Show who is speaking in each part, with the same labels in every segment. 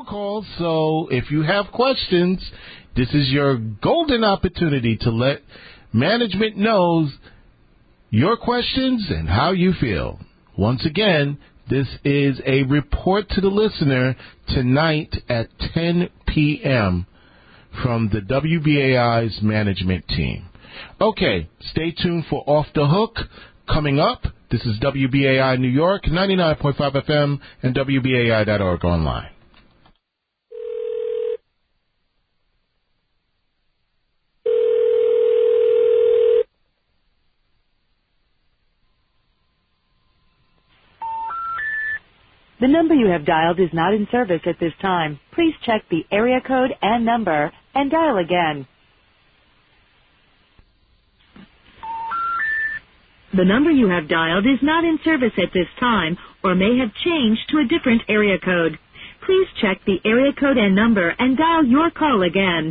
Speaker 1: phone calls. So if you have questions, this is your golden opportunity to let management know your questions and how you feel. Once again, this is a report to the listener tonight at 10 p.m. from the WBAI's management team. Okay, stay tuned for Off the Hook. Coming up, this is WBAI New York, 99.5 FM, and WBAI.org online.
Speaker 2: The number you have dialed is not in service at this time. Please check the area code and number and dial again. The number you have dialed is not in service at this time or may have changed to a different area code. Please check the area code and number and dial your call again.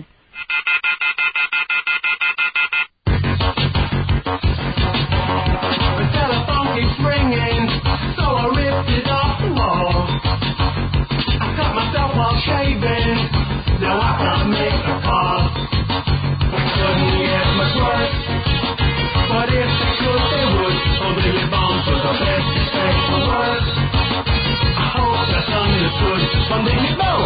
Speaker 3: The telephone keeps ringing, so I ripped it off the wall. I cut myself while shaving, now I can't make a call. Couldn't get much worse, but if they could, they would. Only your bones for the best, expect the worst. I hope that's understood, someday you know.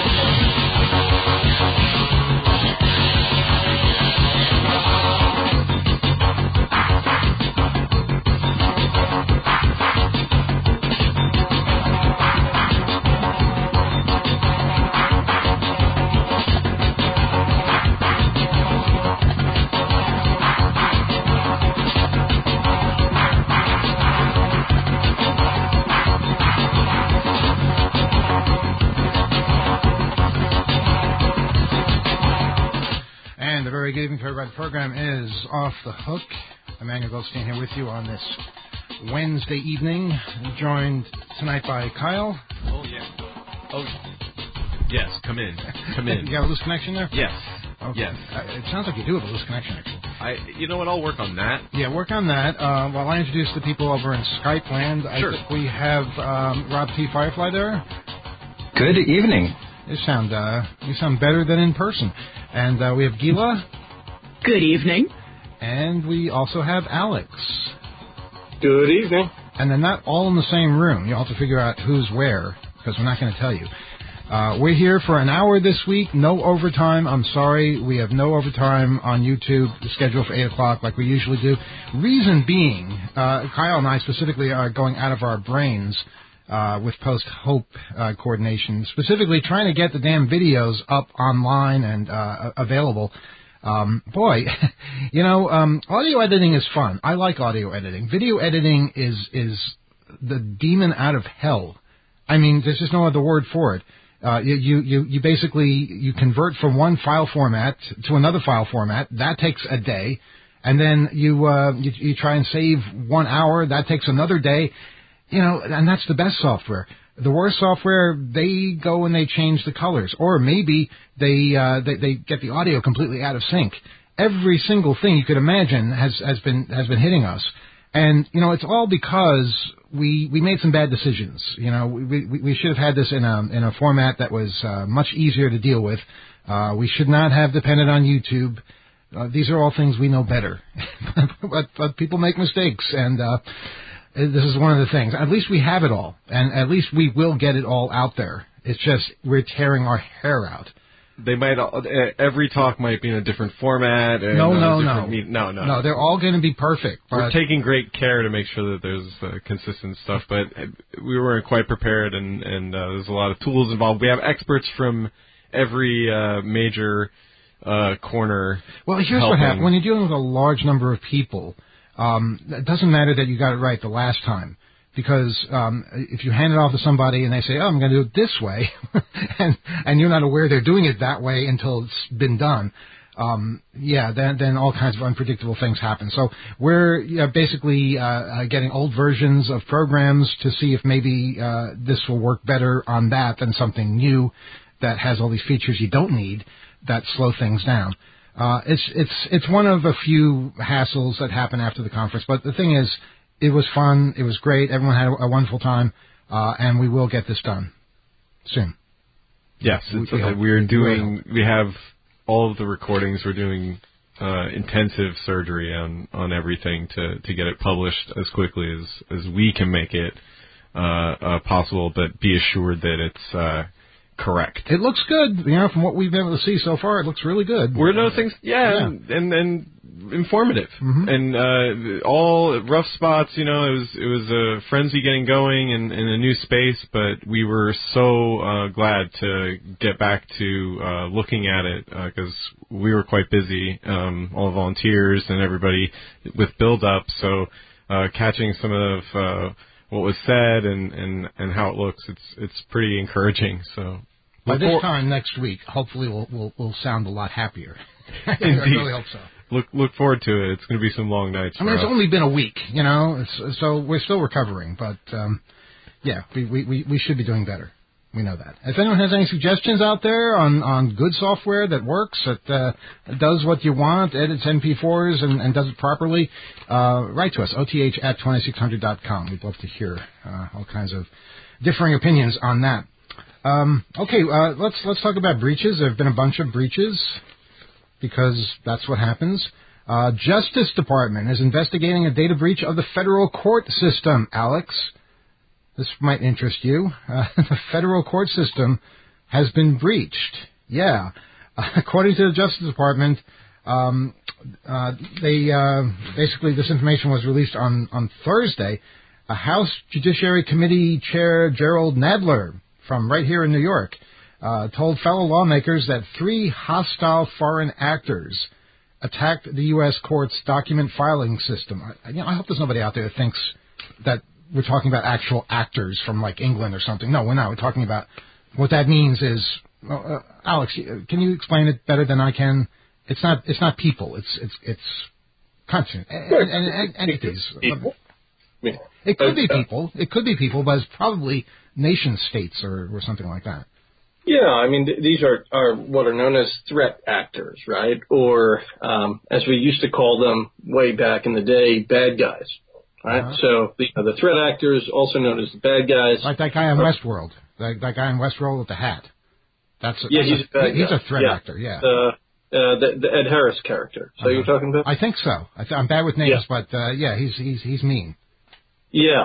Speaker 4: Very good evening to everybody. The program is Off the Hook. Emmanuel Goldstein here with you on this Wednesday evening, joined tonight by Kyle.
Speaker 5: Oh, yeah. Oh, yes, come in. Come in.
Speaker 4: You have a loose connection there?
Speaker 5: Yes.
Speaker 4: Okay.
Speaker 5: Yes.
Speaker 4: It sounds like you do have a loose connection, actually.
Speaker 5: You know what, I'll work on that.
Speaker 4: Yeah, work on that. While I introduce the people over in Skype land,
Speaker 5: Sure.
Speaker 4: I think we have Rob T. Firefly there.
Speaker 6: Good evening.
Speaker 4: You sound better than in person. And we have Gila.
Speaker 7: Good evening.
Speaker 4: And we also have Alex.
Speaker 8: Good evening.
Speaker 4: And they're not all in the same room. You'll have to figure out who's where, because we're not going to tell you. We're here for an hour this week. No overtime. I'm sorry. We have no overtime on YouTube, scheduled for 8 o'clock like we usually do. Reason being, Kyle and I specifically are going out of our brains with Post-Hope coordination, specifically trying to get the damn videos up online and available. Boy, audio editing is fun. I like audio editing. Video editing is the demon out of hell. I mean, there's just no other word for it. You basically convert from one file format to another file format. That takes a day, and then you try and save 1 hour. That takes another day. And that's the best software. The worst software, they go and they change the colors, or maybe they get the audio completely out of sync. Every single thing you could imagine has been hitting us, and it's all because we made some bad decisions. We should have had this in a format that was much easier to deal with. We should not have depended on YouTube. These are all things we know better, but people make mistakes, and this is one of the things. At least we have it all, and at least we will get it all out there. It's just we're tearing our hair out.
Speaker 5: They might every talk might be in a different format. And
Speaker 4: No. They're all going to be perfect.
Speaker 5: We're taking great care to make sure that there's consistent stuff, but we weren't quite prepared, and there's a lot of tools involved. We have experts from every major corner.
Speaker 4: Well, here's what happens when you're dealing with a large number of people. It doesn't matter that you got it right the last time, because if you hand it off to somebody and they say, "Oh, I'm going to do it this way," and you're not aware they're doing it that way until it's been done, then all kinds of unpredictable things happen. So we're basically getting old versions of programs to see if maybe this will work better on that than something new that has all these features you don't need that slow things down. It's one of a few hassles that happen after the conference, but the thing is, it was fun, it was great, everyone had a wonderful time, and we will get this done soon.
Speaker 5: Yes, we have all of the recordings. We're doing intensive surgery on everything to get it published as quickly as we can make it possible, but be assured that it's correct.
Speaker 4: It looks good, from what we've been able to see so far. It looks really good.
Speaker 5: We're no things, and informative, and all rough spots. It was a frenzy getting going in a new space, but we were so glad to get back to looking at it because we were quite busy, all the volunteers and everybody with build up. So catching some of what was said and how it looks, it's pretty encouraging. So.
Speaker 4: By this time next week, hopefully we'll sound a lot happier. I really hope so.
Speaker 5: Look forward to it. It's going to be some long nights.
Speaker 4: It's only been a week, so we're still recovering. But we should be doing better. We know that. If anyone has any suggestions out there on good software that works, that does what you want, edits MP4s and does it properly, write to us, oth@2600.com. We'd love to hear all kinds of differing opinions on that. Let's talk about breaches. There have been a bunch of breaches because that's what happens. Justice Department is investigating a data breach of the federal court system. Alex, this might interest you. The federal court system has been breached. Yeah. According to the Justice Department, basically this information was released on Thursday. A House Judiciary Committee Chair Gerald Nadler from right here in New York, told fellow lawmakers that 3 hostile foreign actors attacked the U.S. court's document filing system. I hope there's nobody out there that thinks that we're talking about actual actors from, like, England or something. No, we're not. We're talking about what that means is, Alex, can you explain it better than I can? It's not people. It's content and entities.
Speaker 8: People. Yeah.
Speaker 4: It could be people. It could be people, but it's probably nation states or something like that.
Speaker 8: Yeah, these are what are known as threat actors, right? Or, as we used to call them way back in the day, bad guys, right? So the threat actors, also known as the bad guys.
Speaker 4: Like that guy on Westworld. That guy in Westworld with the hat.
Speaker 8: He's
Speaker 4: a threat actor, yeah.
Speaker 8: The Ed Harris character. So you're talking about?
Speaker 4: I think so. I'm bad with names, but he's mean.
Speaker 8: Yeah.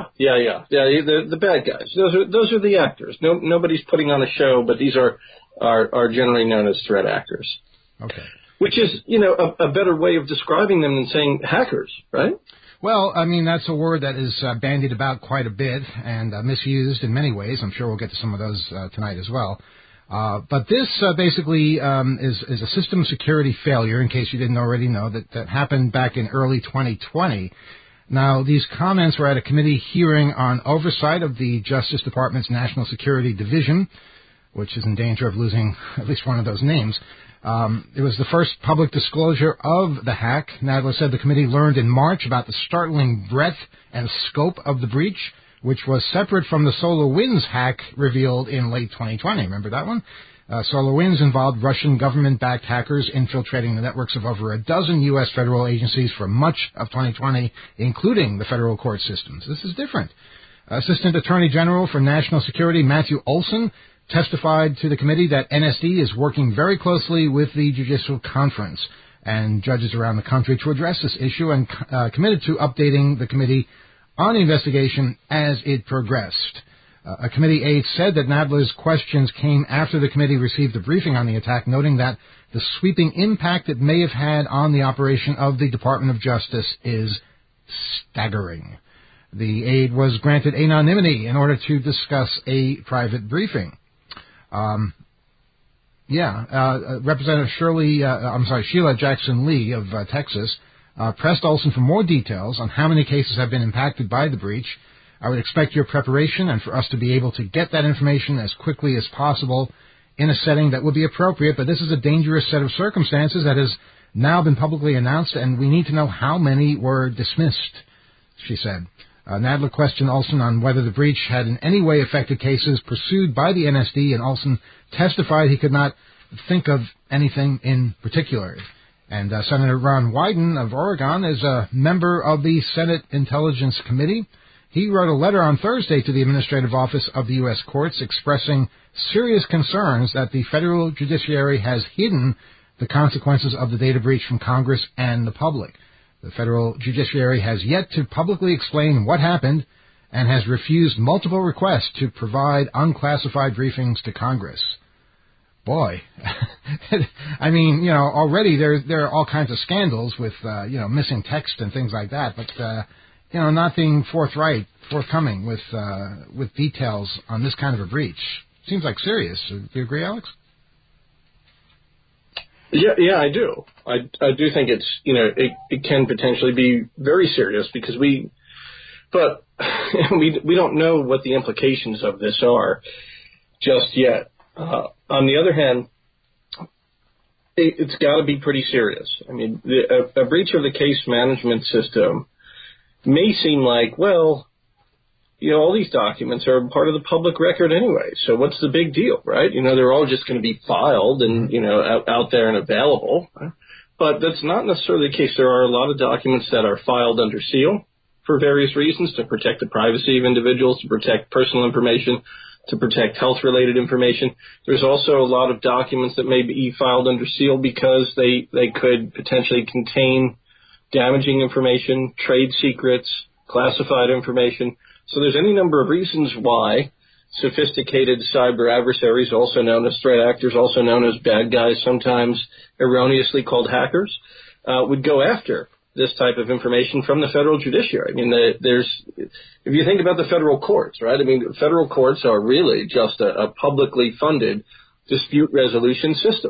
Speaker 8: The bad guys. Those are the actors. Nobody's putting on a show, but these are generally known as threat actors.
Speaker 4: Okay.
Speaker 8: Which is, a better way of describing them than saying hackers, right?
Speaker 4: Well, that's a word that is bandied about quite a bit and misused in many ways. I'm sure we'll get to some of those tonight as well. But this basically is a system security failure, in case you didn't already know, that happened back in early 2020. Now, these comments were at a committee hearing on oversight of the Justice Department's National Security Division, which is in danger of losing at least one of those names. It was the first public disclosure of the hack. Nadler said the committee learned in March about the startling breadth and scope of the breach, which was separate from the SolarWinds hack revealed in late 2020. Remember that one? SolarWinds involved Russian government-backed hackers infiltrating the networks of over a dozen U.S. federal agencies for much of 2020, including the federal court systems. This is different. Assistant Attorney General for National Security Matthew Olson testified to the committee that NSD is working very closely with the Judicial Conference and judges around the country to address this issue and committed to updating the committee on the investigation as it progressed. A committee aide said that Nadler's questions came after the committee received a briefing on the attack, noting that the sweeping impact it may have had on the operation of the Department of Justice is staggering. The aide was granted anonymity in order to discuss a private briefing. Representative Sheila Jackson Lee of Texas pressed Olson for more details on how many cases have been impacted by the breach. I would expect your preparation and for us to be able to get that information as quickly as possible in a setting that would be appropriate, but this is a dangerous set of circumstances that has now been publicly announced, and we need to know how many were dismissed, she said. Nadler questioned Olson on whether the breach had in any way affected cases pursued by the NSD, and Olson testified he could not think of anything in particular. And Senator Ron Wyden of Oregon is a member of the Senate Intelligence Committee. He wrote a letter on Thursday to the Administrative Office of the U.S. Courts expressing serious concerns that the federal judiciary has hidden the consequences of the data breach from Congress and the public. The federal judiciary has yet to publicly explain what happened and has refused multiple requests to provide unclassified briefings to Congress. Boy, I mean, already there are all kinds of scandals with, missing text and things like that, but, not being forthcoming with details on this kind of a breach. Seems like serious. Do you agree, Alex?
Speaker 8: Yeah, I do. I do think it's, it can potentially be very serious because we don't know what the implications of this are just yet. On the other hand, it's got to be pretty serious. I mean, a breach of the case management system may seem like, well, all these documents are part of the public record anyway, so what's the big deal, right? They're all just going to be filed and, out there and available. Right? But that's not necessarily the case. There are a lot of documents that are filed under seal for various reasons, to protect the privacy of individuals, to protect personal information, to protect health-related information. There's also a lot of documents that may be filed under seal because they could potentially contain damaging information, trade secrets, classified information. So there's any number of reasons why sophisticated cyber adversaries, also known as threat actors, also known as bad guys, sometimes erroneously called hackers, would go after this type of information from the federal judiciary. I mean, if you think about the federal courts, right? I mean, federal courts are really just a publicly funded dispute resolution system.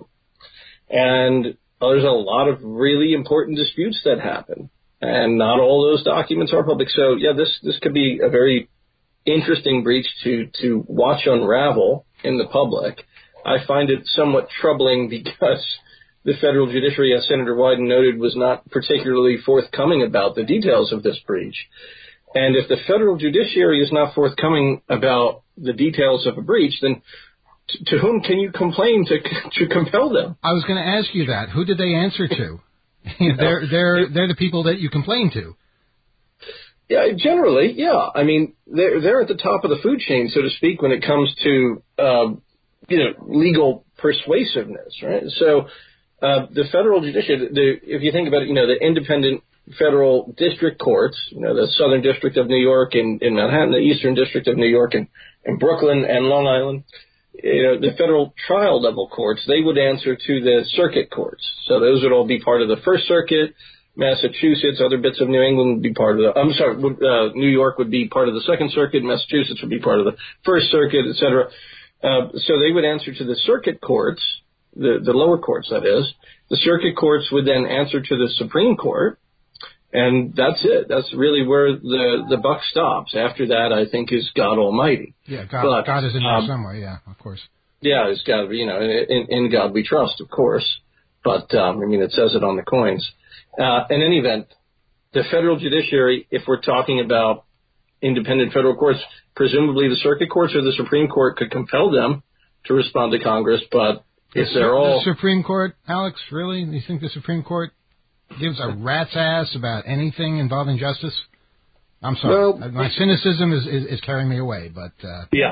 Speaker 8: And there's a lot of really important disputes that happen. And not all those documents are public. So, yeah, this could be a very interesting breach to watch unravel in the public. I find it somewhat troubling because the federal judiciary, as Senator Wyden noted, was not particularly forthcoming about the details of this breach. And if the federal judiciary is not forthcoming about the details of a breach, then to whom can you complain to compel them?
Speaker 4: I was going to ask you that. Who did they answer to? They're the people that you complain to.
Speaker 8: Yeah, generally, yeah. I mean, they're at the top of the food chain, so to speak, when it comes to legal persuasiveness, right? So the federal judiciary, if you think about it, the independent federal district courts, the Southern District of New York in Manhattan, the Eastern District of New York in Brooklyn and Long Island, the federal trial level courts, they would answer to the circuit courts. So those would all be part of the First Circuit. Massachusetts, other bits of New England would be part of New York would be part of the Second Circuit. Massachusetts would be part of the First Circuit, et cetera. So they would answer to the circuit courts, the lower courts, that is. The circuit courts would then answer to the Supreme Court. And that's it. That's really where the buck stops. After that, I think, is God Almighty.
Speaker 4: Yeah, God is in there somewhere, yeah, of course.
Speaker 8: Yeah, it's got to be, in God we trust, of course. But, it says it on the coins. In any event, the federal judiciary, if we're talking about independent federal courts, presumably the circuit courts or the Supreme Court could compel them to respond to Congress. But if they're all...
Speaker 4: The Supreme Court, Alex, really? You think the Supreme Court gives a rat's ass about anything involving justice? I'm sorry. Well, my cynicism is carrying me away, but...
Speaker 8: Yeah.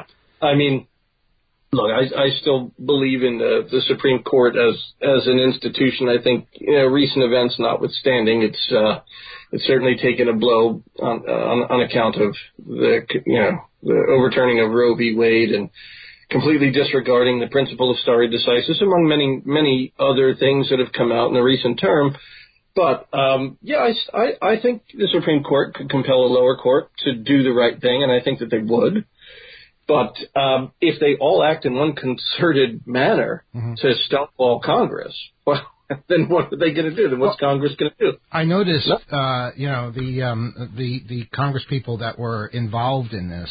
Speaker 8: Look, I still believe in the Supreme Court as an institution. I think, recent events notwithstanding, it's certainly taken a blow on account of the overturning of Roe v. Wade and completely disregarding the principle of stare decisis, among many other things that have come out in the recent term. But, I think the Supreme Court could compel a lower court to do the right thing, and I think that they would. But if they all act in one concerted manner to stonewall Congress, well, then what are they going to do? Then what's Congress going to do?
Speaker 4: I noticed, the Congress people that were involved in this,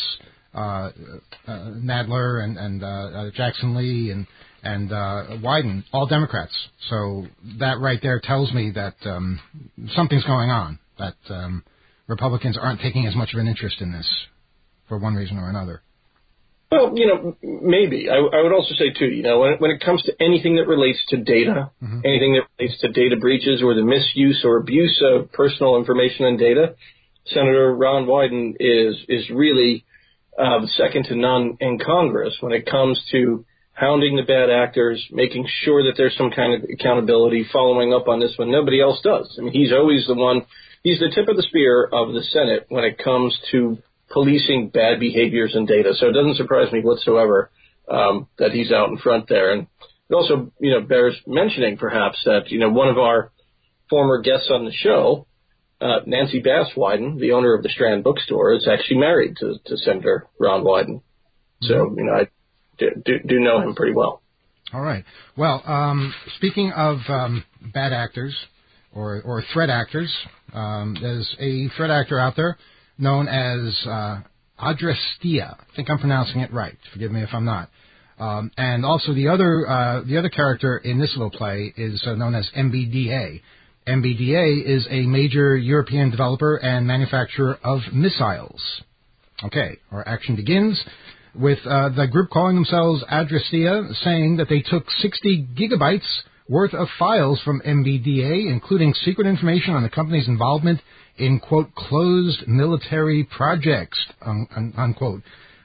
Speaker 4: Nadler and Jackson Lee and Wyden, all Democrats. So that right there tells me that something's going on, that Republicans aren't taking as much of an interest in this for one reason or another.
Speaker 8: Well, maybe. I would also say, too, when it comes to anything that relates to data, anything that relates to data breaches or the misuse or abuse of personal information and data, Senator Ron Wyden is really second to none in Congress when it comes to hounding the bad actors, making sure that there's some kind of accountability, following up on this when nobody else does. I mean, he's always the one, he's the tip of the spear of the Senate when it comes to policing bad behaviors and data. So it doesn't surprise me whatsoever that he's out in front there. And it also, bears mentioning perhaps that, one of our former guests on the show, Nancy Bass Wyden, the owner of the Strand Bookstore, is actually married to Senator Ron Wyden. So, I do know him pretty well.
Speaker 4: All right. Well, speaking of bad actors or threat actors, there's a threat actor out there known as Adrastea. I think I'm pronouncing it right. Forgive me if I'm not. And also the other character in this little play is known as MBDA. MBDA is a major European developer and manufacturer of missiles. Okay, our action begins with the group calling themselves Adrastea saying that they took 60 gigabytes worth of files from MBDA, including secret information on the company's involvement in, quote, closed military projects, unquote.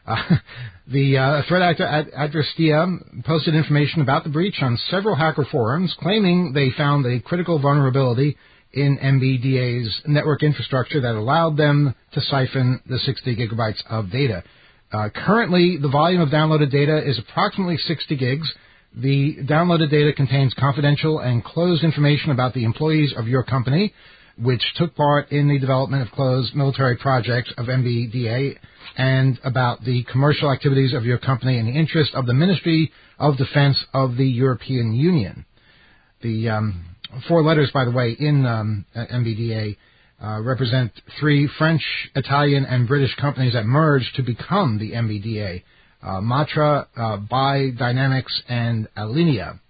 Speaker 4: The threat actor Adrastea posted information about the breach on several hacker forums, claiming they found a critical vulnerability in MBDA's network infrastructure that allowed them to siphon the 60 gigabytes of data. Currently, the volume of downloaded data is approximately 60 gigs. The downloaded data contains confidential and closed information about the employees of your company, which took part in the development of closed military projects of MBDA, and about the commercial activities of your company in the interest of the Ministry of Defense of the European Union. The four letters, by the way, in MBDA represent three French, Italian, and British companies that merged to become the MBDA. Matra, Bi Dynamics, and Alinea.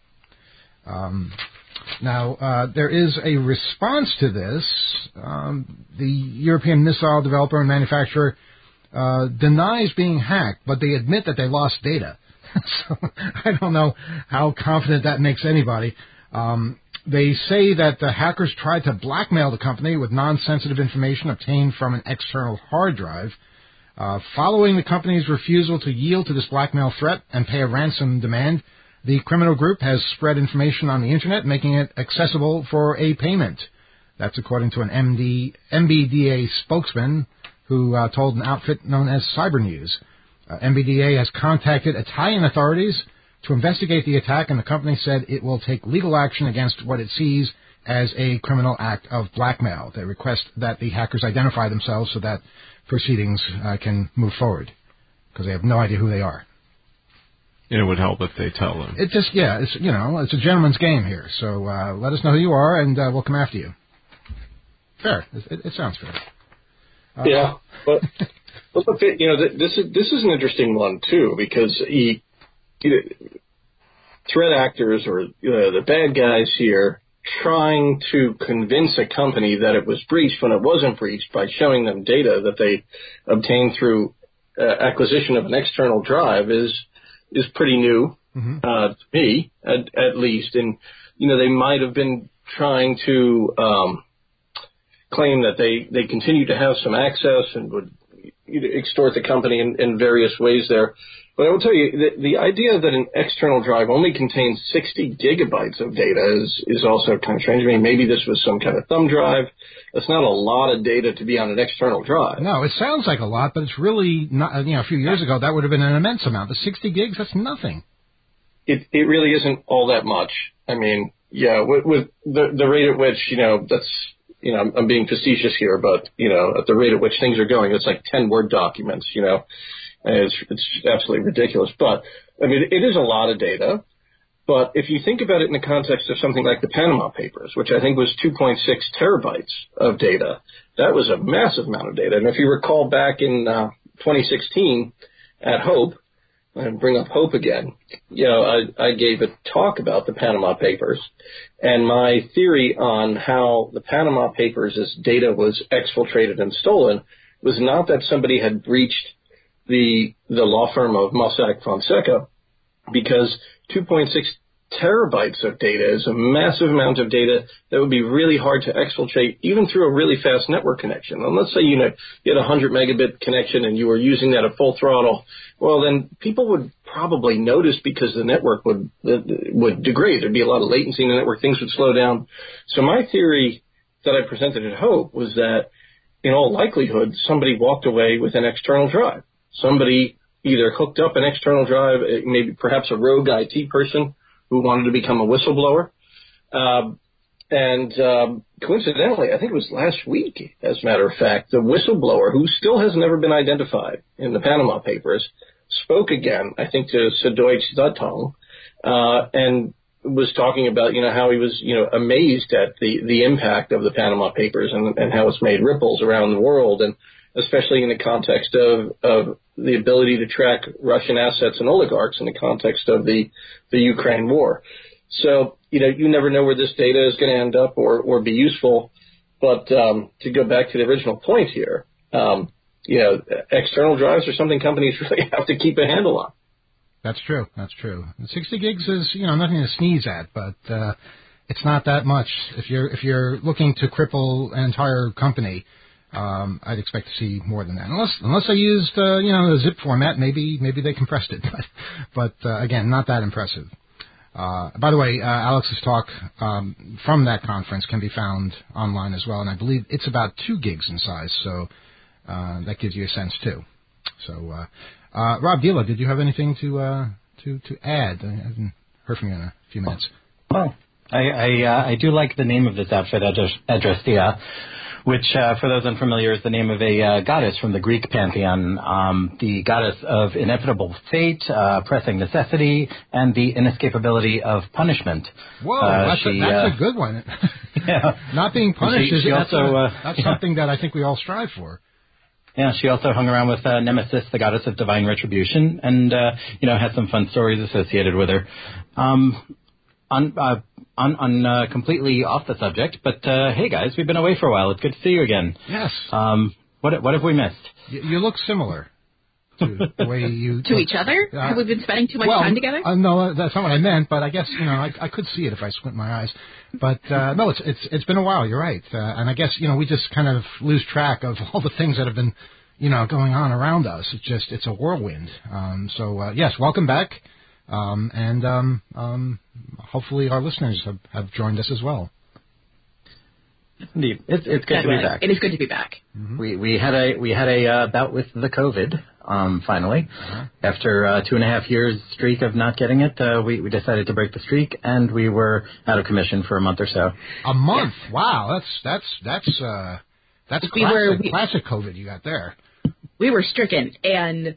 Speaker 4: Now, there is a response to this. The European missile developer and manufacturer denies being hacked, but they admit that they lost data. So I don't know how confident that makes anybody. They say that the hackers tried to blackmail the company with non-sensitive information obtained from an external hard drive. Following the company's refusal to yield to this blackmail threat and pay a ransom demand, the criminal group has spread information on the Internet, making it accessible for a payment. That's according to an MBDA spokesman who told an outfit known as Cybernews. MBDA has contacted Italian authorities to investigate the attack, and the company said it will take legal action against what it sees as a criminal act of blackmail. They request that the hackers identify themselves so that proceedings can move forward, because they have no idea who they are.
Speaker 5: And it would help if they tell them.
Speaker 4: It just, it's a gentleman's game here. So let us know who you are, and we'll come after you. Fair. It sounds fair.
Speaker 8: Yeah, but look, this is an interesting one too, because threat actors or the bad guys here trying to convince a company that it was breached when it wasn't breached by showing them data that they obtained through acquisition of an external drive is pretty new to me, at least. And they might have been trying to claim that they continue to have some access and would extort the company in various ways there. But I will tell you, the idea that an external drive only contains 60 gigabytes of data is also kind of strange. I mean, maybe this was some kind of thumb drive. That's not a lot of data to be on an external drive.
Speaker 4: No, it sounds like a lot, but it's really not. A few years ago, that would have been an immense amount. The 60 gigs, that's nothing.
Speaker 8: It really isn't all that much. I mean, yeah, with the rate at which, that's, I'm being facetious here, but, at the rate at which things are going, it's like 10 Word documents, and it's absolutely ridiculous. But, I mean, it is a lot of data. But if you think about it in the context of something like the Panama Papers, which I think was 2.6 terabytes of data, that was a massive amount of data. And if you recall back in 2016 at HOPE, and bring up HOPE again, I gave a talk about the Panama Papers, and my theory on how the Panama Papers' data was exfiltrated and stolen was not that somebody had breached the law firm of Mossack Fonseca, because 2.6 terabytes of data is a massive amount of data that would be really hard to exfiltrate even through a really fast network connection. And let's say you had a 100 megabit connection and you were using that at full throttle. Well, then people would probably notice because the network would degrade. There'd be a lot of latency in the network. Things would slow down. So my theory that I presented at Hope was that in all likelihood, somebody walked away with an external drive. Somebody either hooked up an external drive, maybe perhaps a rogue IT person who wanted to become a whistleblower. Coincidentally, I think it was last week, as a matter of fact, the whistleblower, who still has never been identified in the Panama Papers, spoke again, I think, to Süddeutsche Zeitung, and was talking about, how he was, amazed at the impact of the Panama Papers and how it's made ripples around the world, and especially in the context of the ability to track Russian assets and oligarchs in the context of the Ukraine war. So, you never know where this data is going to end up or be useful. But to go back to the original point here, external drives are something companies really have to keep a handle on.
Speaker 4: That's true. That's true. 60 gigs is, nothing to sneeze at, but it's not that much. If you're looking to cripple an entire company, I'd expect to see more than that. Unless they used, the zip format, maybe they compressed it. But again, not that impressive. By the way, Alex's talk from that conference can be found online as well, and I believe it's about 2 gigs in size, so that gives you a sense too. So, Rob Dila, did you have anything to add? I haven't heard from you in a few minutes.
Speaker 6: Well, I do like the name of this outfit, Adrastea, which, for those unfamiliar, is the name of a goddess from the Greek pantheon, the goddess of inevitable fate, pressing necessity, and the inescapability of punishment.
Speaker 4: Whoa, that's a good one.
Speaker 6: Yeah.
Speaker 4: Not being punished that's something that I think we all strive for.
Speaker 6: Yeah, she also hung around with Nemesis, the goddess of divine retribution, and had some fun stories associated with her. Completely off the subject, but hey guys, we've been away for a while. It's good to see you again.
Speaker 4: Yes.
Speaker 6: What have we missed?
Speaker 4: You look similar to the way you
Speaker 7: to each other. Have we been spending too much time together?
Speaker 4: No, that's not what I meant. But I guess I could see it if I squint my eyes. But no, it's been a while. You're right, and I guess we just kind of lose track of all the things that have been going on around us. It's a whirlwind. So yes, welcome back. And hopefully our listeners have joined us as well.
Speaker 6: Indeed, it's good to be back.
Speaker 7: It is good to be back.
Speaker 6: Mm-hmm. We had a bout with the COVID. Finally, after a 2.5 years streak of not getting it, we decided to break the streak, and we were out of commission for a month or so.
Speaker 4: A month? Yes. Wow, that's classic COVID you got there.
Speaker 7: We were stricken, and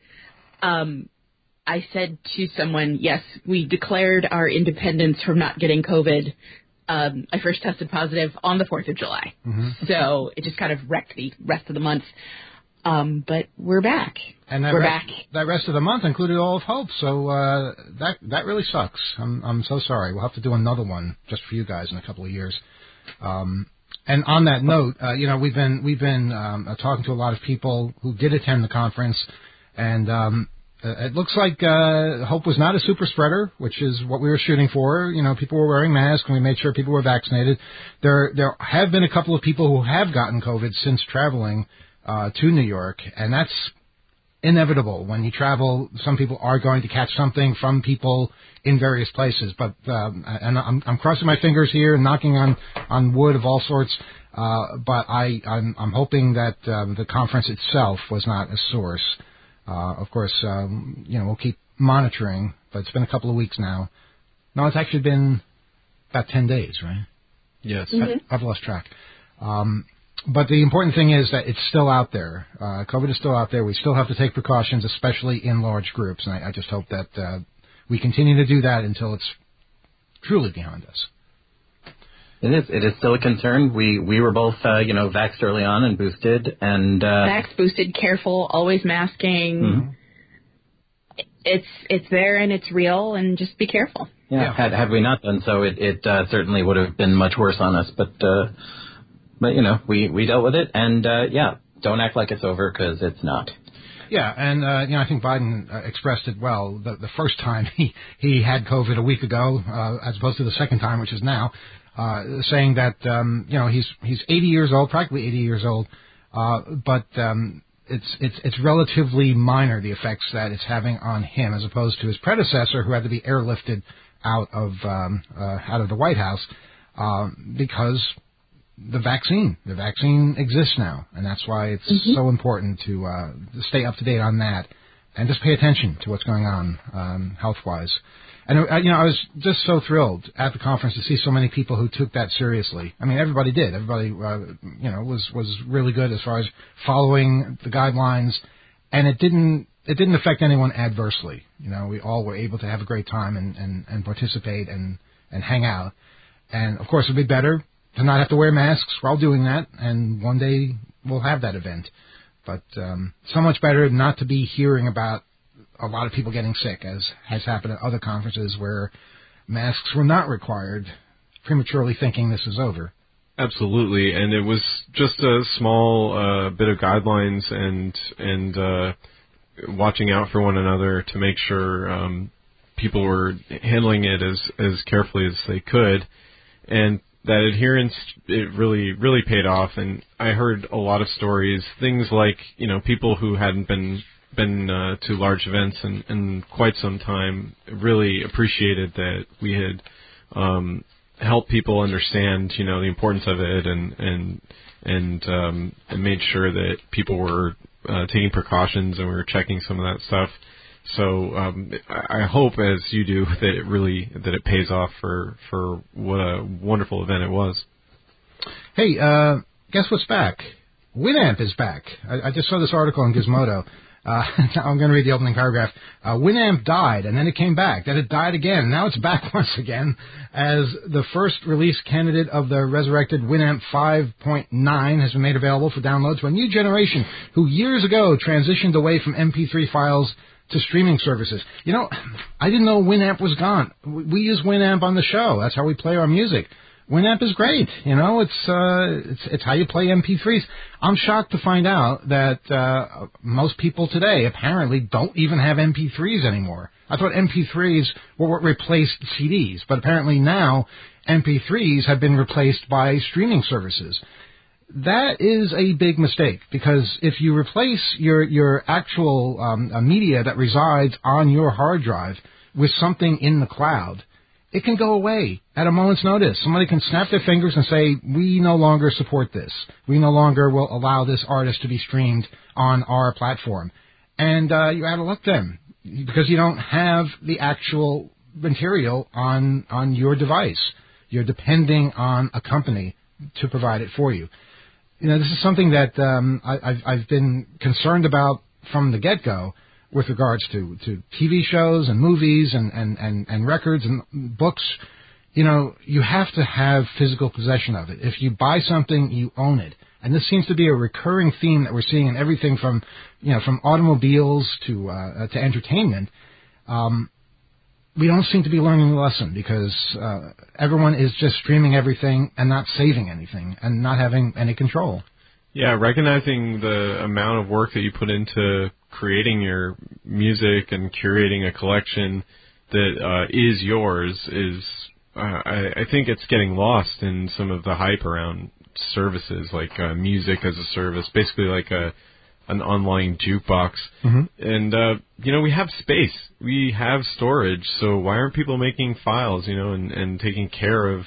Speaker 7: I said to someone, yes, we declared our independence from not getting COVID. I first tested positive on the 4th of July. Mm-hmm. So it just kind of wrecked the rest of the month. But we're back.
Speaker 4: And we're back. That rest of the month included all of Hope. So that really sucks. I'm so sorry. We'll have to do another one just for you guys in a couple of years. And on that note, we've been talking to a lot of people who did attend the conference, and it looks like Hope was not a super spreader, which is what we were shooting for. People were wearing masks, and we made sure people were vaccinated. There have been a couple of people who have gotten COVID since traveling to New York, and that's inevitable. When you travel, some people are going to catch something from people in various places. But and I'm crossing my fingers here and knocking on wood of all sorts. But I'm hoping that the conference itself was not a source. Of course, we'll keep monitoring, but it's been a couple of weeks now. No, it's actually been about 10 days, right?
Speaker 5: Yes.
Speaker 7: Mm-hmm.
Speaker 4: I've lost track. But the important thing is that it's still out there. COVID is still out there. We still have to take precautions, especially in large groups. And I just hope that we continue to do that until it's truly behind us.
Speaker 6: It is still a concern. We were both, vaxxed early on and boosted. And
Speaker 7: vaxxed, boosted, careful, always masking. Mm-hmm. It's there and it's real, and just be careful.
Speaker 6: Yeah. Had we not done so, it certainly would have been much worse on us. But we dealt with it, and don't act like it's over, because it's not.
Speaker 4: Yeah, and I think Biden expressed it well. The first time he had COVID a week ago, as opposed to the second time, which is now, saying that he's 80 years old, practically 80 years old, but it's relatively minor, the effects that it's having on him, as opposed to his predecessor, who had to be airlifted out of the White House because the vaccine exists now, and that's why it's so important to stay up to date on that and just pay attention to what's going on health-wise. And I was just so thrilled at the conference to see so many people who took that seriously. I mean, everybody did. Everybody was really good as far as following the guidelines, and it didn't affect anyone adversely. We all were able to have a great time and participate and hang out. And of course, it'd be better to not have to wear masks while doing that, and one day we'll have that event. But so much better not to be hearing about a lot of people getting sick, as has happened at other conferences where masks were not required, prematurely thinking this is over.
Speaker 5: Absolutely, and it was just a small bit of guidelines and watching out for one another to make sure people were handling it as carefully as they could, and that adherence, it really, really paid off. And I heard a lot of stories, things like, people who hadn't been to large events in quite some time really appreciated that we had helped people understand, the importance of it and made sure that people were taking precautions and we were checking some of that stuff. So I hope, as you do, that it pays off for what a wonderful event it was.
Speaker 4: Hey, guess what's back? Winamp is back. I just saw this article on Gizmodo. I'm going to read the opening paragraph. Winamp died, and then it came back. Then it died again. Now it's back once again as the first release candidate of the resurrected Winamp 5.9 has been made available for download to a new generation who years ago transitioned away from MP3 files to streaming services. I didn't know Winamp was gone. We use Winamp on the show. That's how we play our music. Winamp is great. It's how you play MP3s. I'm shocked to find out that most people today apparently don't even have MP3s anymore. I thought MP3s were what replaced CDs, but apparently now MP3s have been replaced by streaming services. That is a big mistake, because if you replace your actual media that resides on your hard drive with something in the cloud, it can go away at a moment's notice. Somebody can snap their fingers and say, we no longer support this. We no longer will allow this artist to be streamed on our platform. And you're out of luck then, because you don't have the actual material on your device. You're depending on a company to provide it for you. This is something that I've been concerned about from the get-go with regards to TV shows and movies and records and books. You have to have physical possession of it. If you buy something, you own it. And this seems to be a recurring theme that we're seeing in everything from automobiles to entertainment. We don't seem to be learning the lesson, because everyone is just streaming everything and not saving anything and not having any control.
Speaker 5: Yeah, recognizing the amount of work that you put into creating your music and curating a collection that is yours is, I think it's getting lost in some of the hype around services like music as a service, basically like an online jukebox. Mm-hmm. And, we have space. We have storage. So why aren't people making files, and taking care of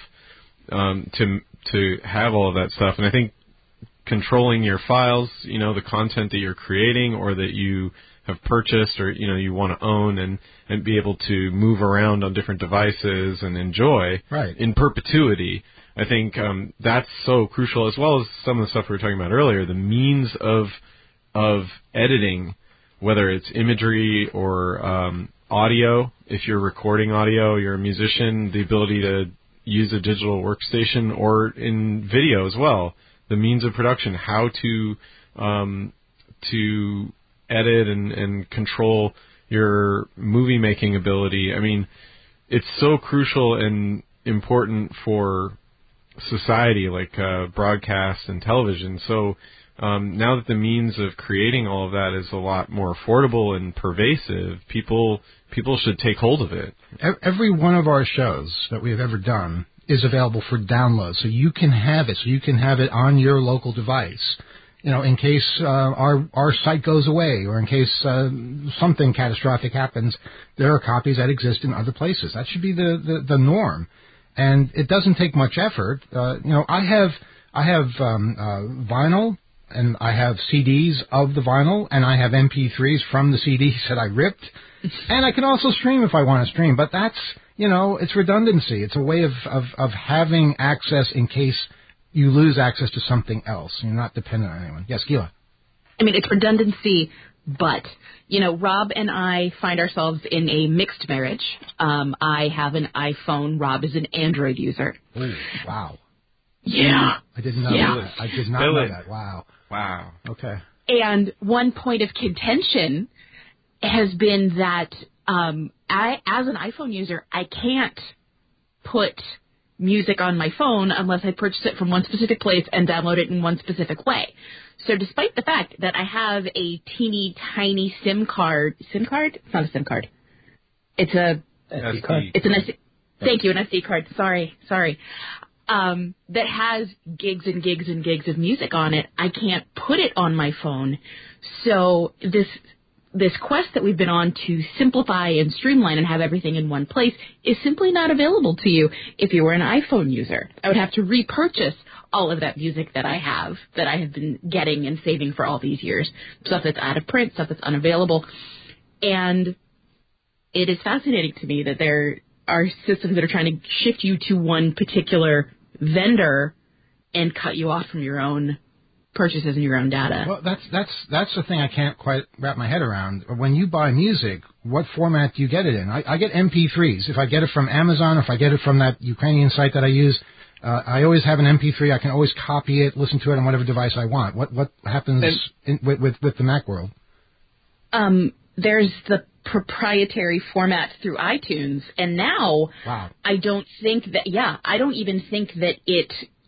Speaker 5: to have all of that stuff? And I think controlling your files, the content that you're creating or that you have purchased or, you want to own and be able to move around on different devices and enjoy in perpetuity. I think that's so crucial, as well as some of the stuff we were talking about earlier, the means of editing, whether it's imagery or audio. If you're recording audio, you're a musician, the ability to use a digital workstation, or in video as well, the means of production, how to edit and control your movie making ability. I mean, it's so crucial and important for society, like broadcast and television. So Now that the means of creating all of that is a lot more affordable and pervasive, people should take hold of it.
Speaker 4: Every one of our shows that we have ever done is available for download, so you can have it. So you can have it on your local device. In case our site goes away, or in case something catastrophic happens, there are copies that exist in other places. That should be the norm, and it doesn't take much effort. I have vinyl, and I have CDs of the vinyl, and I have MP3s from the CDs that I ripped, and I can also stream if I want to stream. But that's it's redundancy. It's a way of having access in case you lose access to something else. You're not dependent on anyone. Yes, Gila.
Speaker 7: I mean, it's redundancy, but, Rob and I find ourselves in a mixed marriage. I have an iPhone. Rob is an Android user.
Speaker 4: Oh, wow.
Speaker 7: Yeah.
Speaker 4: I didn't know that. I did not know that. Wow.
Speaker 5: Wow.
Speaker 4: Okay.
Speaker 7: And one point of contention has been that I, as an iPhone user, I can't put music on my phone unless I purchase it from one specific place and download it in one specific way. So despite the fact that I have a teeny tiny SIM card, it's not a SIM card. It's a
Speaker 5: SD card.
Speaker 7: It's an SD. Thank you, an SD card. Sorry. That has gigs and gigs and gigs of music on it. I can't put it on my phone. So this quest that we've been on to simplify and streamline and have everything in one place is simply not available to you if you were an iPhone user. I would have to repurchase all of that music that I have been getting and saving for all these years. Stuff that's out of print, stuff that's unavailable. And it is fascinating to me that there are systems that are trying to shift you to one particular vendor and cut you off from your own purchases and your own data.
Speaker 4: Well, that's the thing I can't quite wrap my head around. When you buy music, what format do you get it in? I get MP3s. If I get it from Amazon, or if I get it from that Ukrainian site that I use, I always have an MP3. I can always copy it, listen to it on whatever device I want. What happens with the Mac world?
Speaker 7: There's the proprietary format through iTunes, and now
Speaker 4: wow.
Speaker 7: I don't even think that it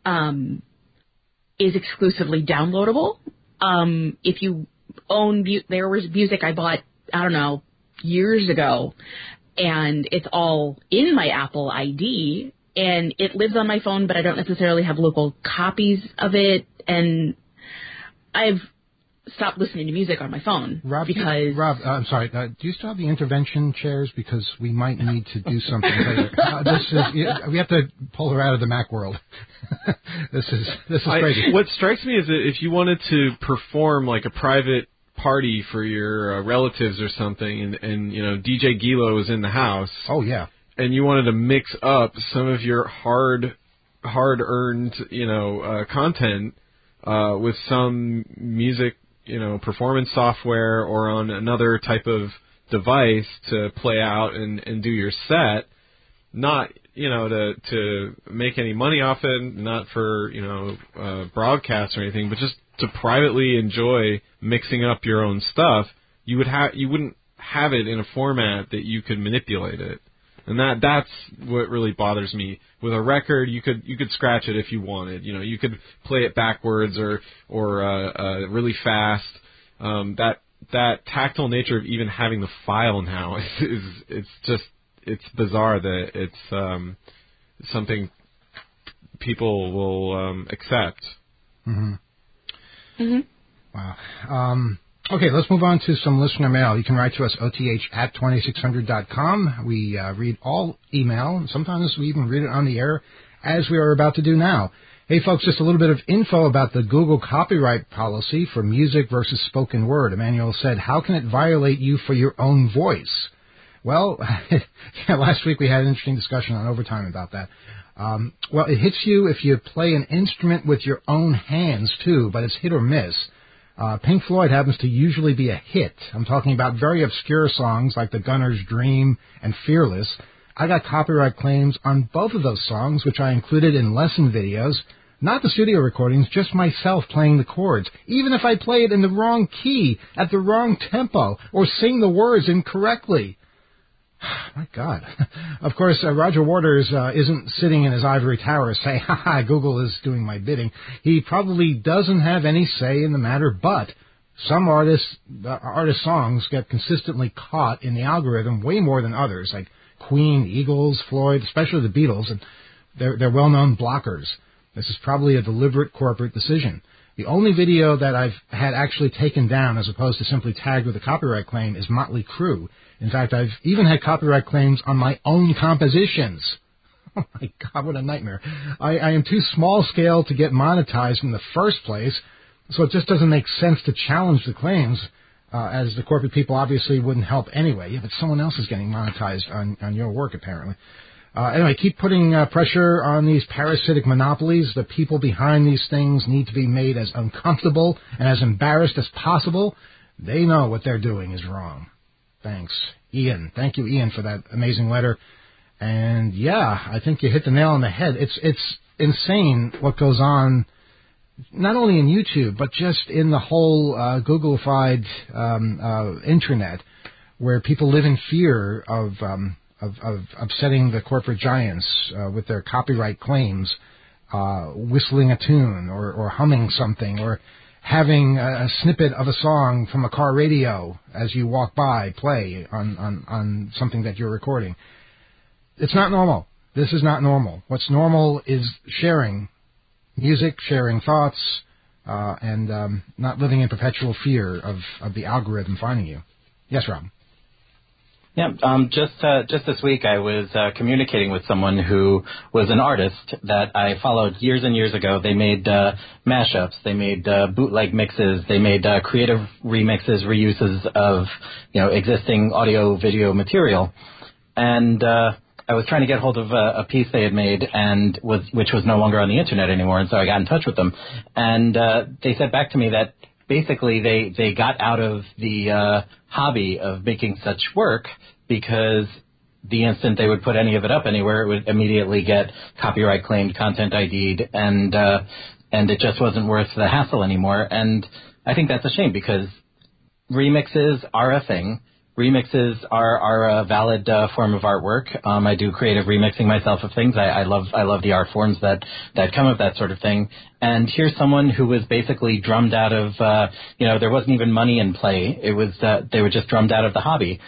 Speaker 7: is exclusively downloadable. If you own, there was music I bought, I don't know, years ago, and it's all in my Apple ID, and it lives on my phone, but I don't necessarily have local copies of it, and I've stopped listening to music on my phone.
Speaker 4: Rob, I'm sorry. Do you still have the intervention chairs? Because we might need to do something later. We have to pull her out of the Mac world. This is crazy.
Speaker 5: What strikes me is that if you wanted to perform like a private party for your relatives or something, and DJ Gilo was in the house.
Speaker 4: Oh yeah.
Speaker 5: And you wanted to mix up some of your hard-earned, content with some music, performance software or on another type of device to play out and do your set, not, to make any money off it, not for, broadcast or anything, but just to privately enjoy mixing up your own stuff, you wouldn't have it in a format that you could manipulate it. And that's what really bothers me. With a record, you could scratch it if you wanted. You could play it backwards or really fast. That tactile nature of even having the file now it's bizarre that it's something people will accept.
Speaker 4: Mm-hmm. Mm-hmm. Wow. Okay, let's move on to some listener mail. You can write to us, oth@2600.com. We read all email. Sometimes we even read it on the air, as we are about to do now. Hey, folks, just a little bit of info about the Google copyright policy for music versus spoken word. Emmanuel said, how can it violate you for your own voice? Well, last week we had an interesting discussion on Overtime about that. Well, it hits you if you play an instrument with your own hands, too, but it's hit or miss. Pink Floyd happens to usually be a hit. I'm talking about very obscure songs like The Gunner's Dream and Fearless. I got copyright claims on both of those songs, which I included in lesson videos. Not the studio recordings, just myself playing the chords. Even if I play it in the wrong key, at the wrong tempo, or sing the words incorrectly. My God. Of course, Roger Waters isn't sitting in his ivory tower saying, ha, Google is doing my bidding. He probably doesn't have any say in the matter, but some artists' songs get consistently caught in the algorithm way more than others, like Queen, Eagles, Floyd, especially the Beatles, and they're well-known blockers. This is probably a deliberate corporate decision. The only video that I've had actually taken down as opposed to simply tagged with a copyright claim is Motley Crue. In fact, I've even had copyright claims on my own compositions. Oh, my God, what a nightmare. I am too small-scale to get monetized in the first place, so it just doesn't make sense to challenge the claims, as the corporate people obviously wouldn't help anyway. Yeah, but someone else is getting monetized on your work, apparently. Anyway, keep putting pressure on these parasitic monopolies. The people behind these things need to be made as uncomfortable and as embarrassed as possible. They know what they're doing is wrong. Thanks, Ian. Thank you, Ian, for that amazing letter. And yeah, I think you hit the nail on the head. It's insane what goes on, not only in YouTube, but just in the whole Google-ified internet, where people live in fear of upsetting the corporate giants with their copyright claims, whistling a tune or humming something, or having a snippet of a song from a car radio as you walk by play on something that you're recording. It's not normal. This is not normal. What's normal is sharing music, sharing thoughts, and not living in perpetual fear of the algorithm finding you. Yes, Rob?
Speaker 6: Yeah, just this week I was communicating with someone who was an artist that I followed years and years ago. They made mashups, they made bootleg mixes, they made creative remixes, reuses of existing audio video material, and I was trying to get hold of a piece they had made which was no longer on the internet anymore, and so I got in touch with them, and they said back to me that basically they got out of the hobby of making such work because the instant they would put any of it up anywhere, it would immediately get copyright claimed, content ID'd, and it just wasn't worth the hassle anymore. And I think that's a shame because remixes are a thing. Remixes are a valid form of artwork. I do creative remixing myself of things. I love the art forms that come of that sort of thing. And here's someone who was basically drummed out of, there wasn't even money in play. It was they were just drummed out of the hobby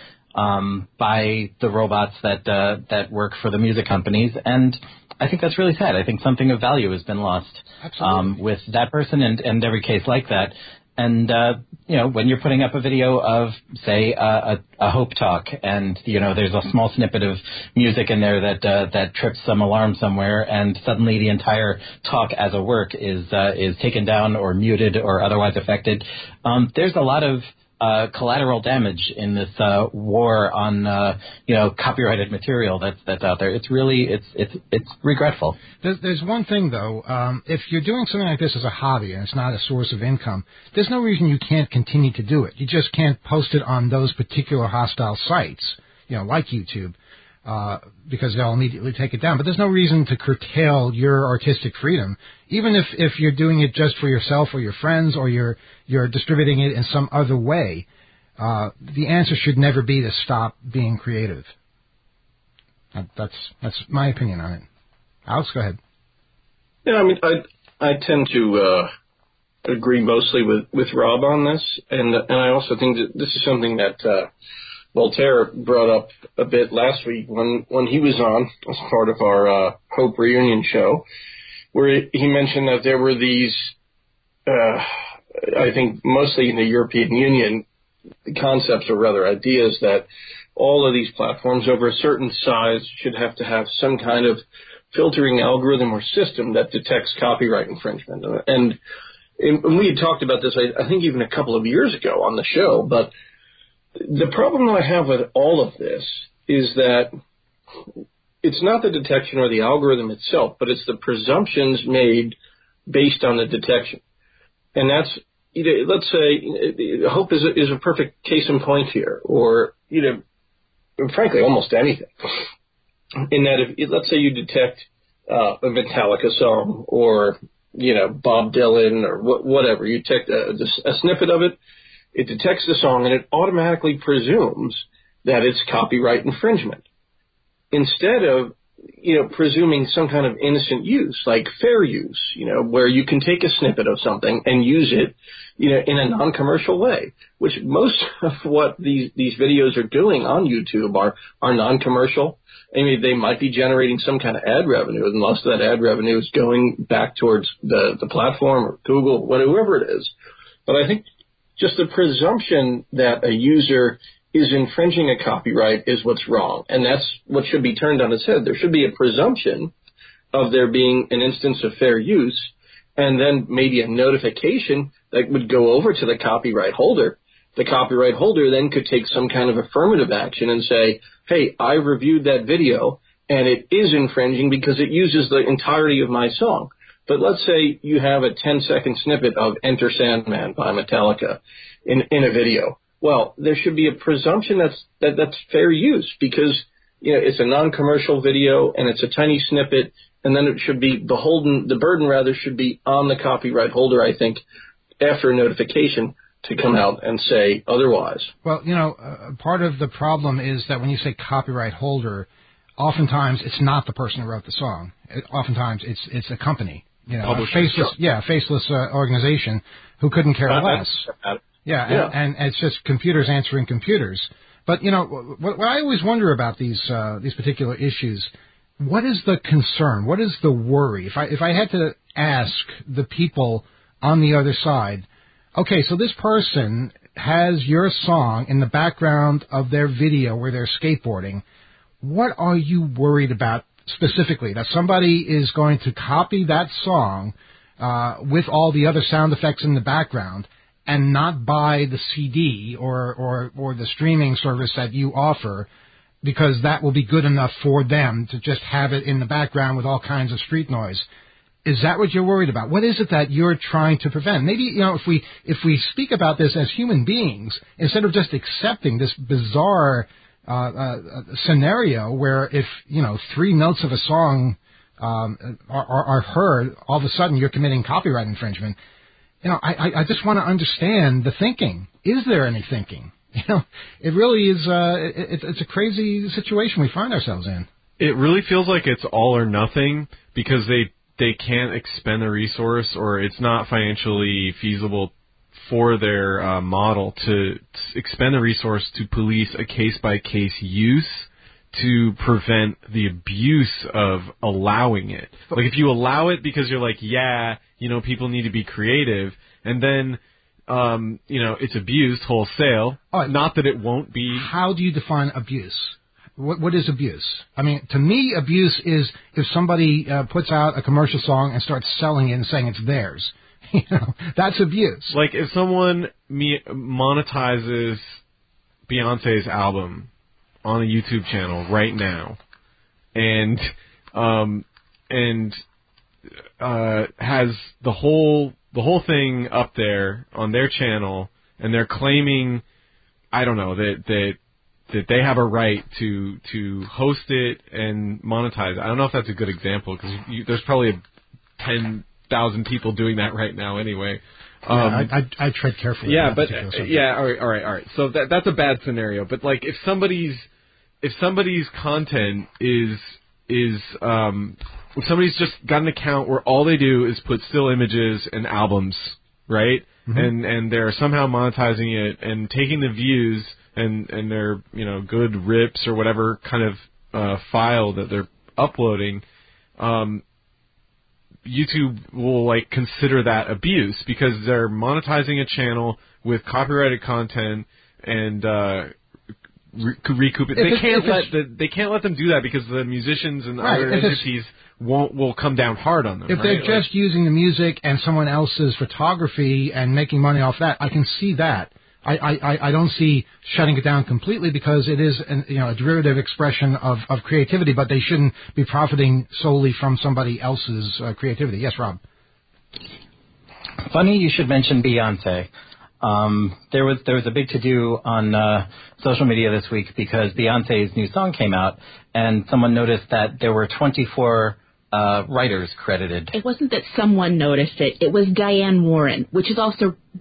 Speaker 6: by the robots that work for the music companies. And I think that's really sad. I think something of value has been lost with that person and every case like that. And, when you're putting up a video of, say, a Hope Talk and, there's a small snippet of music in there that trips some alarm somewhere and suddenly the entire talk as a work is taken down or muted or otherwise affected, there's a lot of collateral damage in this war on copyrighted material that's out there. It's really it's regretful.
Speaker 4: There's one thing though, if you're doing something like this as a hobby and it's not a source of income, there's no reason you can't continue to do it. You just can't post it on those particular hostile sites, like YouTube, because they'll immediately take it down. But there's no reason to curtail your artistic freedom, even if you're doing it just for yourself or your friends, or you're distributing it in some other way. The answer should never be to stop being creative. That's my opinion on it. Alex, go ahead.
Speaker 8: Yeah, I mean, I tend to agree mostly with Rob on this, and I also think that this is something that Voltaire brought up a bit last week when he was on as part of our Hope Reunion show, where he mentioned that there were these, I think mostly in the European Union, concepts or rather ideas that all of these platforms over a certain size should have to have some kind of filtering algorithm or system that detects copyright infringement. And we had talked about this, I think, even a couple of years ago on the show, but the problem that I have with all of this is that it's not the detection or the algorithm itself, but it's the presumptions made based on the detection. And that's, let's say, Hope is a perfect case in point here, or, frankly, almost anything. In that, let's say you detect a Metallica song or, Bob Dylan or whatever, you detect a snippet of it, it detects the song, and it automatically presumes that it's copyright infringement. Instead of, presuming some kind of innocent use, like fair use, where you can take a snippet of something and use it, in a non-commercial way, which most of what these videos are doing on YouTube are non-commercial. I mean, they might be generating some kind of ad revenue, and most of that ad revenue is going back towards the platform or Google, whatever it is. But I think just the presumption that a user is infringing a copyright is what's wrong, and that's what should be turned on its head. There should be a presumption of there being an instance of fair use, and then maybe a notification that would go over to the copyright holder. The copyright holder then could take some kind of affirmative action and say, hey, I reviewed that video, and it is infringing because it uses the entirety of my song. But let's say you have a 10-second snippet of Enter Sandman by Metallica in a video. Well, there should be a presumption that's fair use because, it's a non-commercial video and it's a tiny snippet, and then it should be the burden should be on the copyright holder, I think, after a notification to come out and say otherwise.
Speaker 4: Well, part of the problem is that when you say copyright holder, oftentimes it's not the person who wrote the song. Oftentimes it's a company, a faceless organization who couldn't care less. Yeah. And it's just computers answering computers. But, what I always wonder about these particular issues, what is the concern? What is the worry? If I had to ask the people on the other side, okay, so this person has your song in the background of their video where they're skateboarding. What are you worried about specifically? That somebody is going to copy that song with all the other sound effects in the background and not buy the CD or the streaming service that you offer because that will be good enough for them to just have it in the background with all kinds of street noise. Is that what you're worried about? What is it that you're trying to prevent? Maybe, if we speak about this as human beings, instead of just accepting this bizarre scenario where if, 3 notes of a song are heard, all of a sudden you're committing copyright infringement. I just want to understand the thinking. Is there any thinking? It really is, it's a crazy situation we find ourselves in.
Speaker 5: It really feels like it's all or nothing because they can't expend a resource or it's not financially feasible for their model to expend a resource to police a case-by-case use to prevent the abuse of allowing it. Like, if you allow it because you're like, people need to be creative, and then, it's abused wholesale, not that it won't be.
Speaker 4: How do you define abuse? What is abuse? I mean, to me, abuse is if somebody puts out a commercial song and starts selling it and saying it's theirs. That's abuse. Like
Speaker 5: if someone monetizes Beyonce's album on a YouTube channel right now, and has the whole thing up there on their channel, and they're claiming, I don't know, that they have a right to host it and monetize it. I don't know if that's a good example because there's probably 10,000 people doing that right now anyway.
Speaker 4: I tread carefully.
Speaker 5: Yeah, but all right. So that's a bad scenario. But like if somebody's content is if somebody's just got an account where all they do is put still images and albums, right? Mm-hmm. And they're somehow monetizing it and taking the views and their good rips or whatever kind of file that they're uploading, YouTube will consider that abuse because they're monetizing a channel with copyrighted content and recoup it. They can't let them do that because the musicians and other entities will come down hard on them.
Speaker 4: If they're just using the music and someone else's photography and making money off that, I can see that. I don't see shutting it down completely because it is a derivative expression of creativity, but they shouldn't be profiting solely from somebody else's creativity. Yes, Rob.
Speaker 6: Funny you should mention Beyonce. There was a big to-do on social media this week because Beyonce's new song came out, and someone noticed that there were 24 writers credited.
Speaker 7: It wasn't that someone noticed it. It was Diane Warren, which is also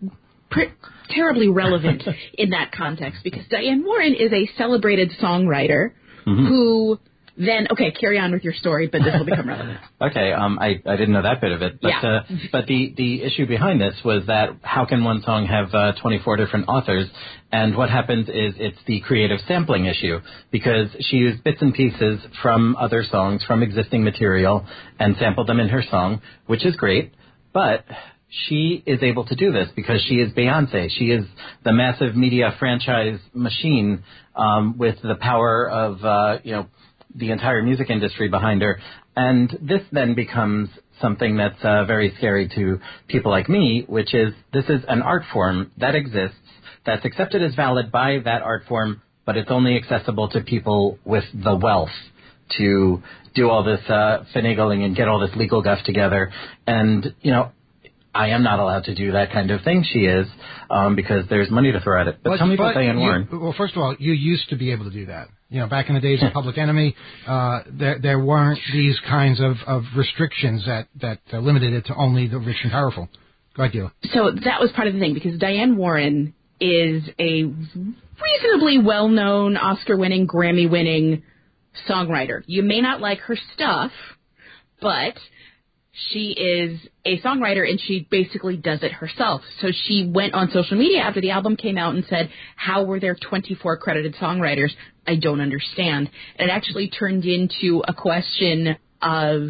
Speaker 7: terribly relevant in that context, because Diane Warren is a celebrated songwriter who then, okay, carry on with your story, but this will become relevant.
Speaker 6: Okay, I didn't know that bit of it. But, but the issue behind this was that how can one song have 24 different authors? And what happens is it's the creative sampling issue, because she used bits and pieces from other songs, from existing material, and sampled them in her song, which is great, but she is able to do this because she is Beyonce. She is the massive media franchise machine with the power of, the entire music industry behind her. And this then becomes something that's very scary to people like me, which is this is an art form that exists, that's accepted as valid by that art form, but it's only accessible to people with the wealth to do all this finagling and get all this legal guff together. And, I am not allowed to do that kind of thing. She is, because there's money to throw at it. But tell me about Diane Warren.
Speaker 4: Well, first of all, you used to be able to do that. Back in the days of Public Enemy, there weren't these kinds of restrictions that limited it to only the rich and powerful. Go ahead, Gila.
Speaker 7: So that was part of the thing, because Diane Warren is a reasonably well-known, Oscar-winning, Grammy-winning songwriter. You may not like her stuff, but she is a songwriter, and she basically does it herself. So she went on social media after the album came out and said, how were there 24 credited songwriters? I don't understand. And it actually turned into a question of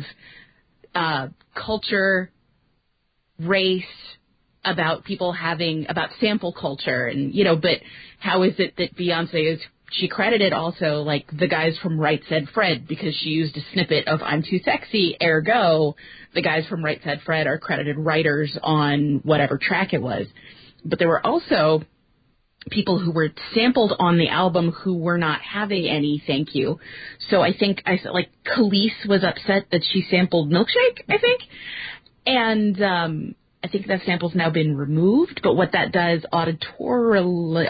Speaker 7: culture, race, about people about sample culture. And, but how is it that Beyonce is... She credited also, the guys from Right Said Fred, because she used a snippet of I'm Too Sexy, ergo, the guys from Right Said Fred are credited writers on whatever track it was. But there were also people who were sampled on the album who were not having any thank you. So I think, Khalees was upset that she sampled Milkshake, I think. And I think that sample's now been removed, but what that does auditorially,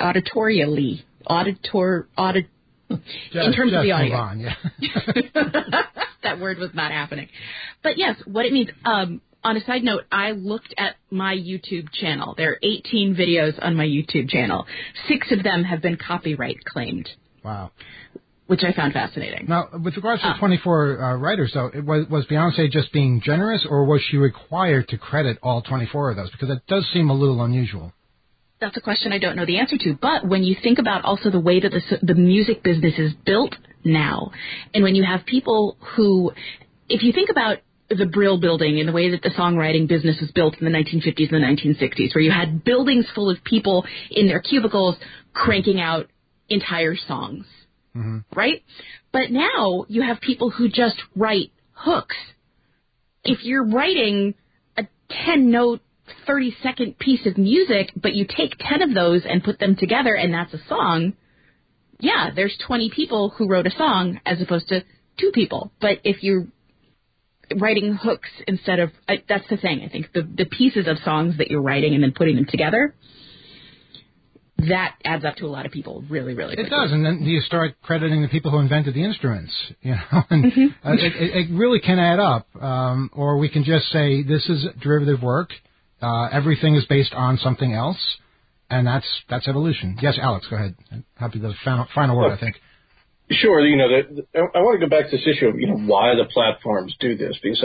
Speaker 7: in terms of the audio.
Speaker 4: On, yeah.
Speaker 7: That word was not happening. But yes, what it means, on a side note, I looked at my YouTube channel. There are 18 videos on my YouTube channel. 6 of them have been copyright claimed.
Speaker 4: Wow.
Speaker 7: Which I found fascinating.
Speaker 4: Now, with regards to 24 writers, though, was Beyonce just being generous, or was she required to credit all 24 of those? Because that does seem a little unusual.
Speaker 7: That's a question I don't know the answer to. But when you think about also the way that the music business is built now, and when you have people who, if you think about the Brill Building and the way that the songwriting business was built in the 1950s and the 1960s, where you had buildings full of people in their cubicles cranking out entire songs, right? But now you have people who just write hooks. If you're writing a 10-note 30-second piece of music, but you take 10 of those and put them together and that's a song, yeah, there's 20 people who wrote a song as opposed to 2 people. But if you're writing hooks instead of... that's the thing, I think. The pieces of songs that you're writing and then putting them together, that adds up to a lot of people really, really quickly.
Speaker 4: It does, and then you start crediting the people who invented the instruments, and it really can add up. Or we can just say this is derivative work. Everything is based on something else, and that's evolution. Yes, Alex, go ahead. Happy the final word, I think.
Speaker 8: Sure. I want to go back to this issue of why the platforms do this, because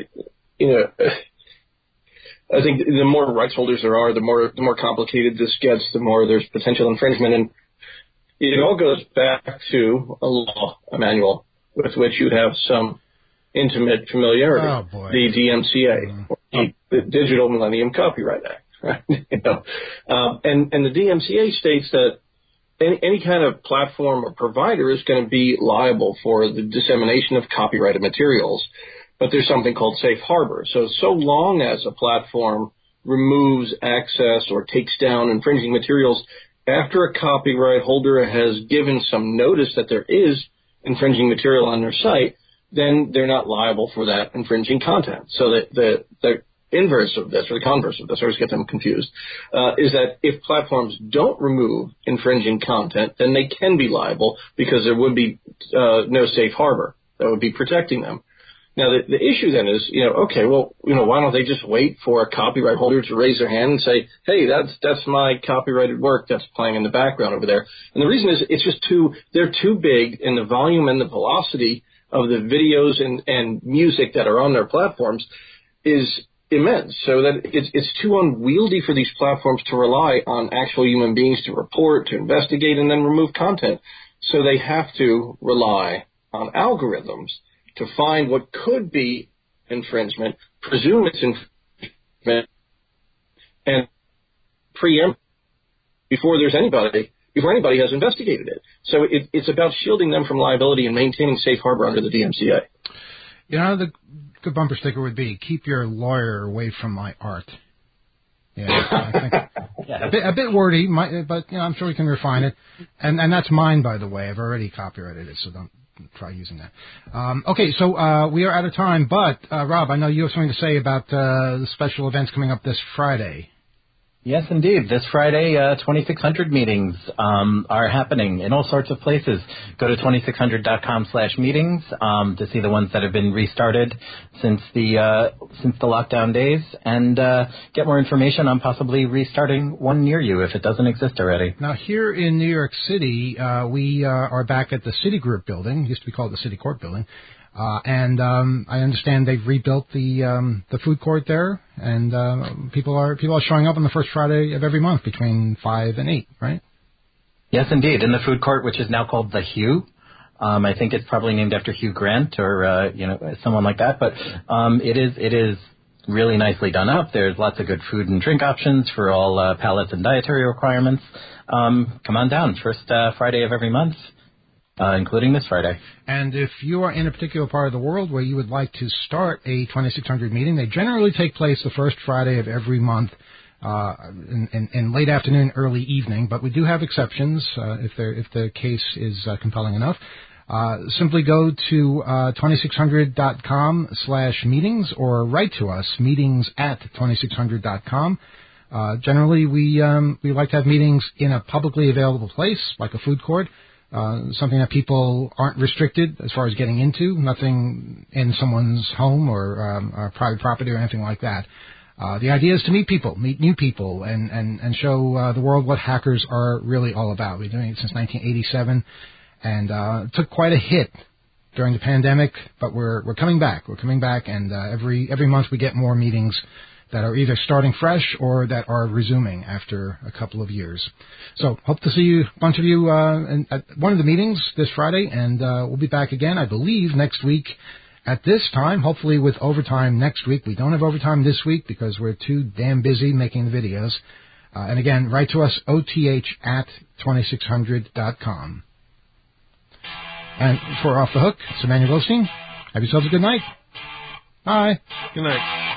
Speaker 8: I think the more rights holders there are, the more complicated this gets, the more there's potential infringement, and it all goes back to a law, a manual, with which you have some intimate familiarity.
Speaker 4: Oh, boy.
Speaker 8: The DMCA, or the Digital Millennium Copyright Act, right? And the DMCA states that any kind of platform or provider is going to be liable for the dissemination of copyrighted materials, but there's something called safe harbor. So long as a platform removes access or takes down infringing materials after a copyright holder has given some notice that there is infringing material on their site, then they're not liable for that infringing content. So the inverse of this, or the converse of this, I always get them confused, is that if platforms don't remove infringing content, then they can be liable because there would be no safe harbor that would be protecting them. Now, the issue then is, okay, well, why don't they just wait for a copyright holder to raise their hand and say, hey, that's my copyrighted work that's playing in the background over there. And the reason is it's just they're too big, and the volume and the velocity of the videos and music that are on their platforms is immense, so that it's too unwieldy for these platforms to rely on actual human beings to report, to investigate, and then remove content. So they have to rely on algorithms to find what could be infringement, presume it's infringement, and preempt before anybody has investigated it. So it's about shielding them from liability and maintaining safe harbor under the DMCA.
Speaker 4: The good bumper sticker would be, keep your lawyer away from my art. Yeah, I think a bit wordy, but I'm sure we can refine it. And that's mine, by the way. I've already copyrighted it, so don't try using that. Okay, so we are out of time, but Rob, I know you have something to say about the special events coming up this Friday.
Speaker 6: Yes, indeed. This Friday, 2600 meetings are happening in all sorts of places. Go to 2600.com/meetings to see the ones that have been restarted since the lockdown days, and get more information on possibly restarting one near you if it doesn't exist already.
Speaker 4: Now, here in New York City, we are back at the Citigroup building. It used to be called the City Court building. And I understand they've rebuilt the food court there, and people are showing up on the first Friday of every month between 5 and 8, right?
Speaker 6: Yes, indeed. In the food court, which is now called the Hugh. I think it's probably named after Hugh Grant or someone like that. But it is really nicely done up. There's lots of good food and drink options for all palates and dietary requirements. Come on down, first Friday of every month. Including this Friday.
Speaker 4: And if you are in a particular part of the world where you would like to start a 2600 meeting, they generally take place the first Friday of every month in late afternoon, early evening. But we do have exceptions if the case is compelling enough. Simply go to 2600.com/meetings or write to us, meetings@2600.com. Generally, we like to have meetings in a publicly available place, like a food court. Something that people aren't restricted as far as getting into, nothing in someone's home or private property or anything like that. The idea is to meet new people, and show the world what hackers are really all about. We've been doing it since 1987, and it took quite a hit during the pandemic, but we're coming back. We're coming back, and every month we get more meetings that are either starting fresh or that are resuming after a couple of years. So hope to see a bunch of you at one of the meetings this Friday, and we'll be back again, I believe, next week at this time, hopefully with overtime next week. We don't have overtime this week because we're too damn busy making the videos. And again, write to us, oth@2600.com. And for Off the Hook, it's Emmanuel Goldstein. Have yourselves a good night. Bye.
Speaker 5: Good night.